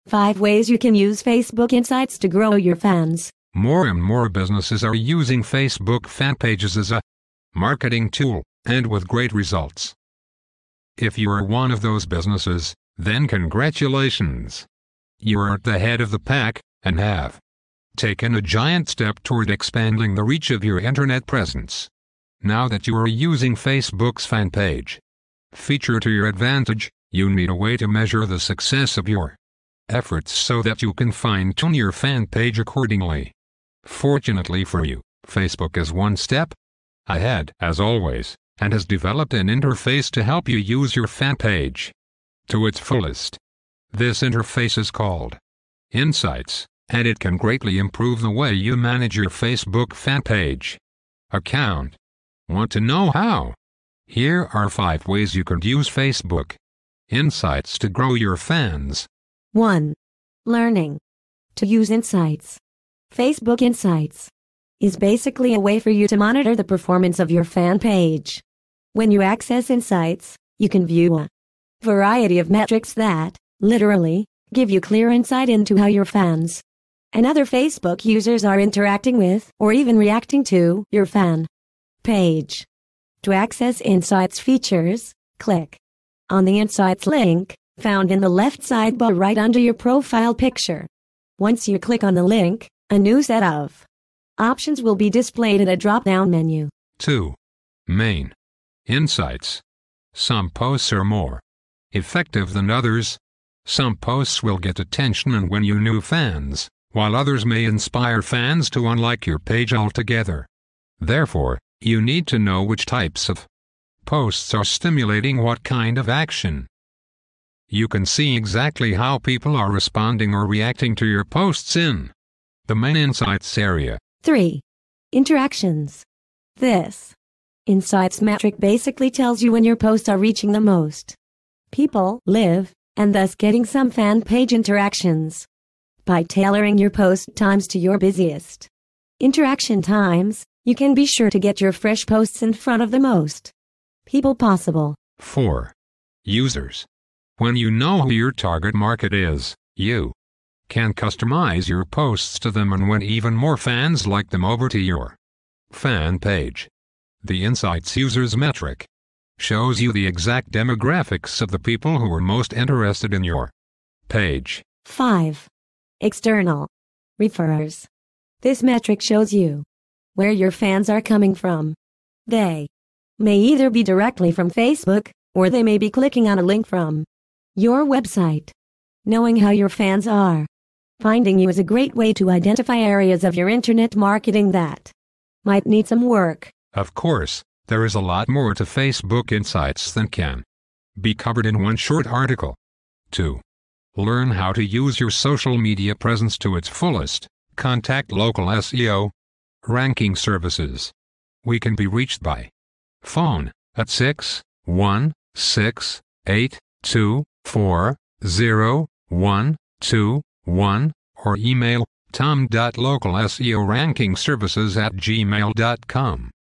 5 ways you can use Facebook Insights to grow your fans. More and more businesses are using Facebook fan pages as a marketing tool, and with great results. If you are one of those businesses, then congratulations. You are at the head of the pack, and have taken a giant step toward expanding the reach of your internet presence. Now that you are using Facebook's fan page feature to your advantage, you need a way to measure the success of your efforts so that you can fine-tune your fan page accordingly. Fortunately for you, Facebook is one step ahead, as always, and has developed an interface to help you use your fan page to its fullest. This interface is called Insights, and it can greatly improve the way you manage your Facebook fan page account. Want to know how? Here are 5 ways you can use Facebook Insights to grow your fans. 1. Learning to use Insights. Facebook Insights is basically a way for you to monitor the performance of your fan page. When you access Insights, you can view a variety of metrics that, literally, give you clear insight into how your fans and other Facebook users are interacting with or even reacting to your fan page. To access Insights features, click on the Insights link found in the left sidebar right under your profile picture. Once you click on the link, a new set of options will be displayed in a drop-down menu. 2. Main Insights. Some posts are more effective than others. Some posts will get attention and win you new fans, while others may inspire fans to unlike your page altogether. Therefore, you need to know which types of posts are stimulating what kind of action. You can see exactly how people are responding or reacting to your posts in the main Insights area. 3. Interactions. This Insights metric basically tells you when your posts are reaching the most people live, and thus getting some fan page interactions. By tailoring your post times to your busiest interaction times, you can be sure to get your fresh posts in front of the most people possible. 4. Users. When you know who your target market is, you can customize your posts to them and win even more fans like them over to your fan page. The Insights Users metric shows you the exact demographics of the people who are most interested in your page. 5. External referrers. This metric shows you where your fans are coming from. They may either be directly from Facebook, or they may be clicking on a link from your website. Knowing how your fans are finding you is a great way to identify areas of your internet marketing that might need some work. Of course, there is a lot more to Facebook Insights than can be covered in one short article. 2. Learn how to use your social media presence to its fullest. Contact local SEO ranking services. We can be reached by phone at 616-824-0121 or email tom.localseorankingservices@gmail.com.